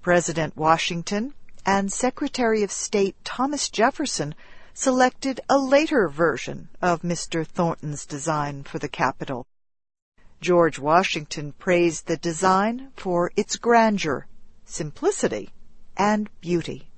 President Washington and Secretary of State Thomas Jefferson selected a later version of Mr. Thornton's design for the Capitol. George Washington praised the design for its grandeur, simplicity, and beauty.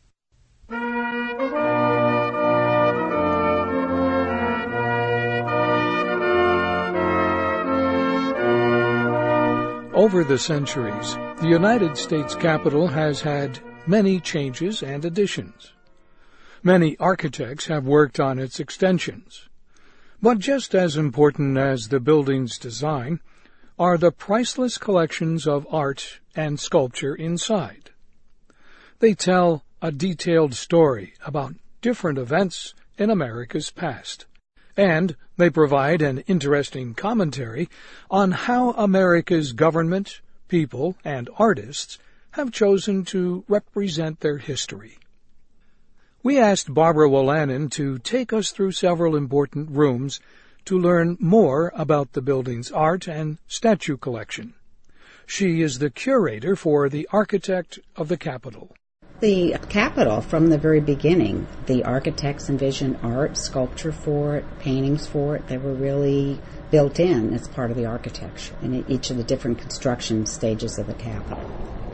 Over the centuries, the United States Capitol has had many changes and additions. Many architects have worked on its extensions. But just as important as the building's design are the priceless collections of art and sculpture inside. They tell a detailed story about different events in America's past, and they provide an interesting commentary on how America's government, people, and artists have chosen to represent their history. We asked Barbara Wolanin to take us through several important rooms to learn more about the building's art and statue collection. She is the curator for the Architect of the Capitol. The Capitol, from the very beginning, the architects envisioned art, sculpture for it, paintings for it. They were really built in as part of the architecture in each of the different construction stages of the Capitol.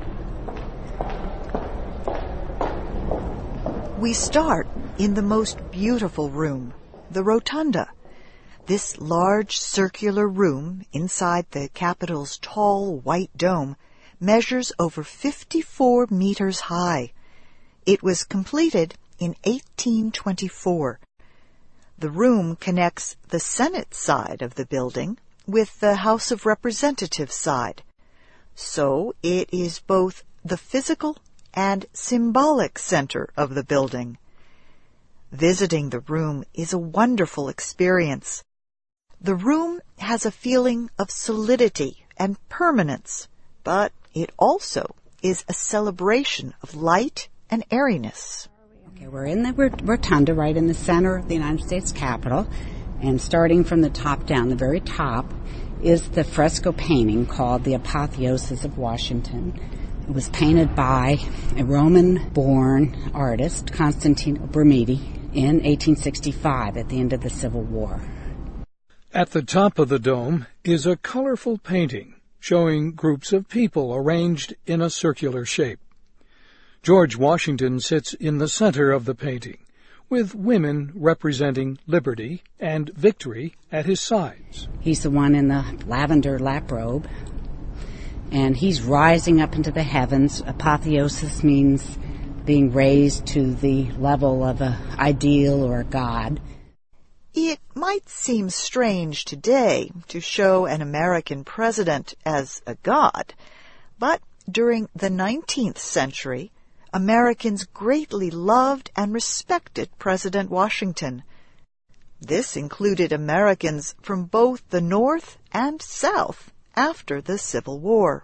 We start in the most beautiful room, the Rotunda. This large circular room inside the Capitol's tall white dome measures over 54 meters high. It was completed in 1824. The room connects the Senate side of the building with the House of Representatives side. So it is both the physical and symbolic center of the building. Visiting the room is a wonderful experience. The room has a feeling of solidity and permanence, but it also is a celebration of light and airiness. Okay, we're in the Rotunda, right in the center of the United States Capitol, and starting from the top down, the very top, is the fresco painting called The Apotheosis of Washington. It was painted by a Roman-born artist, Constantino Brumidi, in 1865 at the end of the Civil War. At the top of the dome is a colorful painting showing groups of people arranged in a circular shape. George Washington sits in the center of the painting, with women representing liberty and victory at his sides. He's the one in the lavender lap robe, and he's rising up into the heavens. Apotheosis means being raised to the level of an ideal or a god. It might seem strange today to show an American president as a god, but during the 19th century, Americans greatly loved and respected President Washington. This included Americans from both the North and South after the Civil War.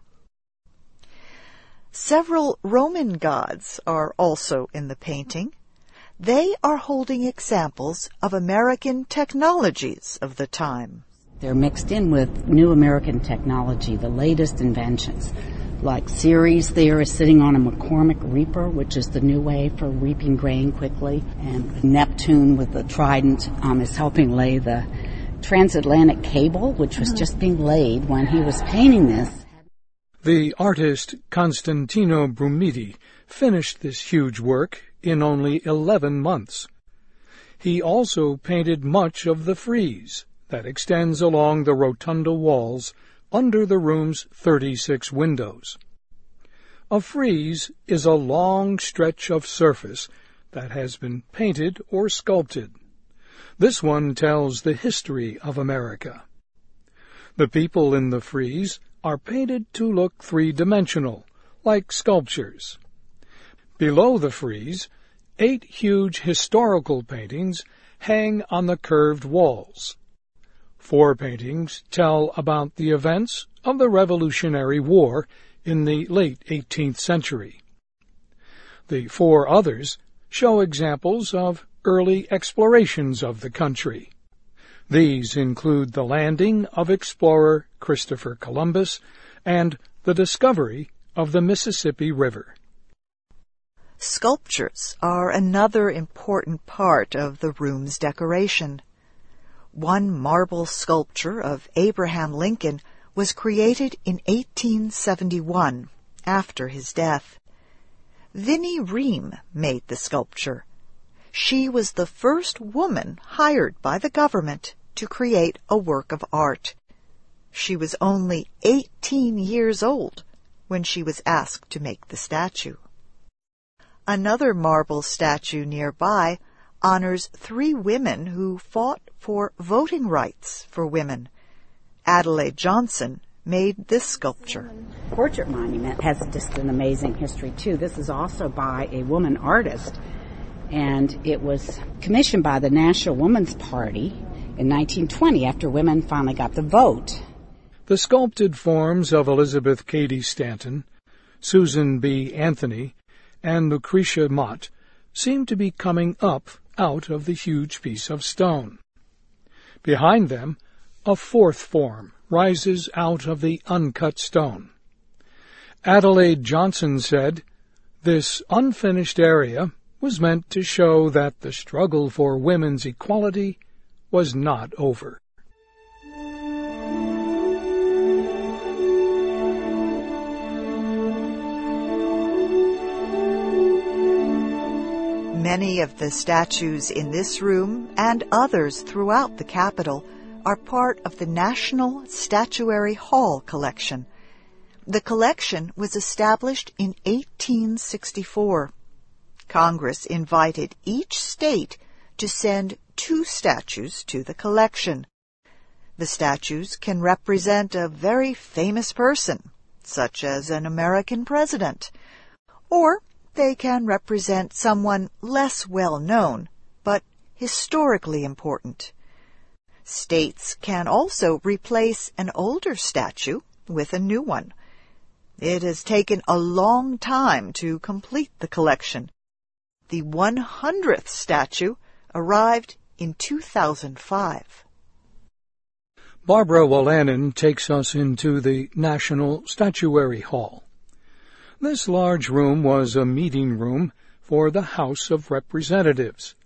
Several Roman gods are also in the painting. They are holding examples of American technologies of the time. They're mixed in with new American technology, the latest inventions. Like Ceres there is sitting on a McCormick reaper, which is the new way for reaping grain quickly. And Neptune with the trident is helping lay the transatlantic cable, which was just being laid when he was painting this. The artist Constantino Brumidi finished this huge work in only 11 months. He also painted much of the frieze that extends along the rotunda walls under the room's 36 windows. A frieze is a long stretch of surface that has been painted or sculpted. This one tells the history of America. The people in the frieze are painted to look three-dimensional, like sculptures. Below the frieze, 8 huge historical paintings hang on the curved walls. 4 paintings tell about the events of the Revolutionary War in the late 18th century. The 4 others show examples of early explorations of the country. These include the landing of explorer Christopher Columbus and the discovery of the Mississippi River. Sculptures are another important part of the room's decoration. One marble sculpture of Abraham Lincoln was created in 1871, after his death. Vinnie Ream made the sculpture. She was the first woman hired by the government to create a work of art. She was only 18 years old when she was asked to make the statue. Another marble statue nearby honors 3 women who fought for voting rights for women. Adelaide Johnson made this sculpture. The portrait monument has just an amazing history, too. This is also by a woman artist, and it was commissioned by the National Woman's Party in 1920 after women finally got the vote. The sculpted forms of Elizabeth Cady Stanton, Susan B. Anthony, and Lucretia Mott seem to be coming up out of the huge piece of stone. Behind them, a 4th form rises out of the uncut stone. Adelaide Johnson said, "This unfinished area was meant to show that the struggle for women's equality was not over." Many of the statues in this room and others throughout the Capitol are part of the National Statuary Hall collection. The collection was established in 1864. Congress invited each state to send 2 statues to the collection. The statues can represent a very famous person, such as an American president, or they can represent someone less well known, but historically important. States can also replace an older statue with a new one. It has taken a long time to complete the collection. The 100th statue arrived in 2005. Barbara Wolanin takes us into the National Statuary Hall. This large room was a meeting room for the House of Representatives.